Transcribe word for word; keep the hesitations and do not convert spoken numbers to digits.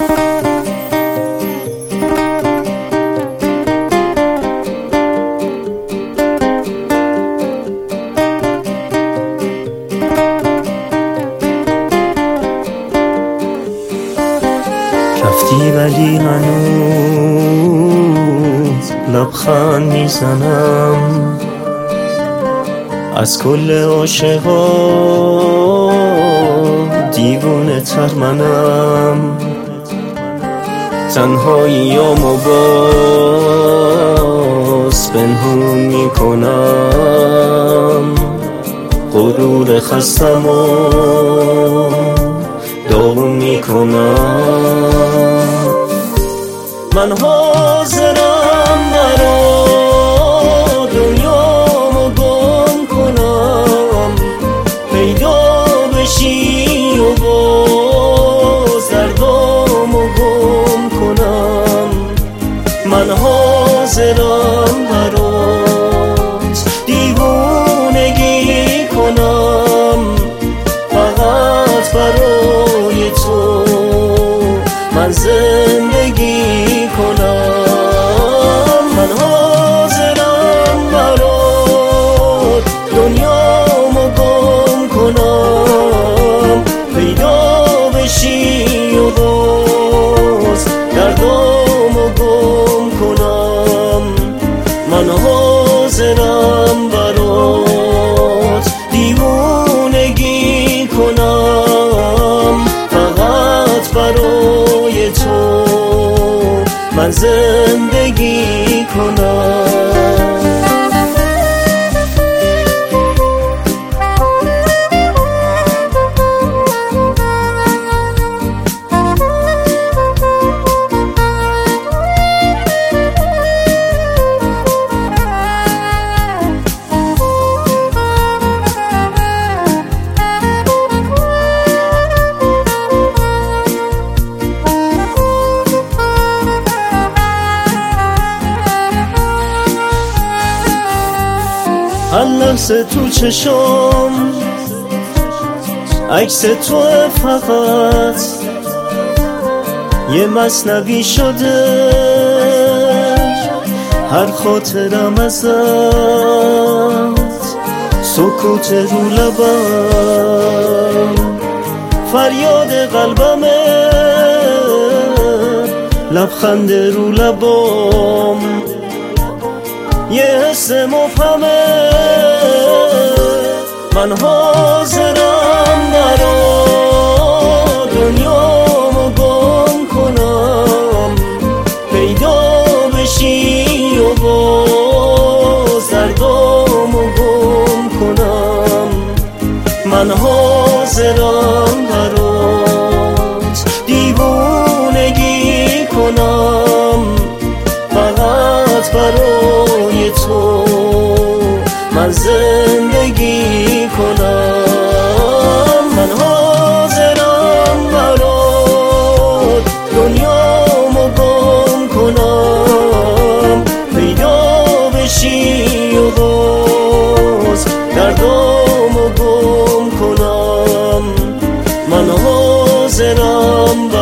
رفتی ولی هنوز لبخند میزنم، از کل عاشقا دیوونه تر منم. تنهاییامو باز پنهون میکنم، غرور خستمو داغون میکنم. من حاضرم برا دنیامو گم کنم، پیدا بشی و باز دردامو گم کنم. من حاضرم برات دیوونگی کنم، فقط برای تو من زندگی کنم. من حاضرم برات دنیامو گم کنم، پیدا بشی و باز دردامو گم کنم. من حاضرم برات دیوونگی کنم، فقط برای تو من زندگی کنم. هر لحظه تو چشم عکس تو، فقط یه مثنوی شده هر خاطرم ازت، سکوت رو لبم فریاد قلبمه، لبخند رو لبام یه حس مفهمه. من حاضرم برا دنیامو گم کنم، پیدا بشی و باز دردامو گم کنم. من حاضرم برات دیوونگی کنم، فقط برای تو من زندگی کنم. من حاضرم برات دنیامو گم کنم، پیدا بشی و باز دردامو گم کنم. من حاضرم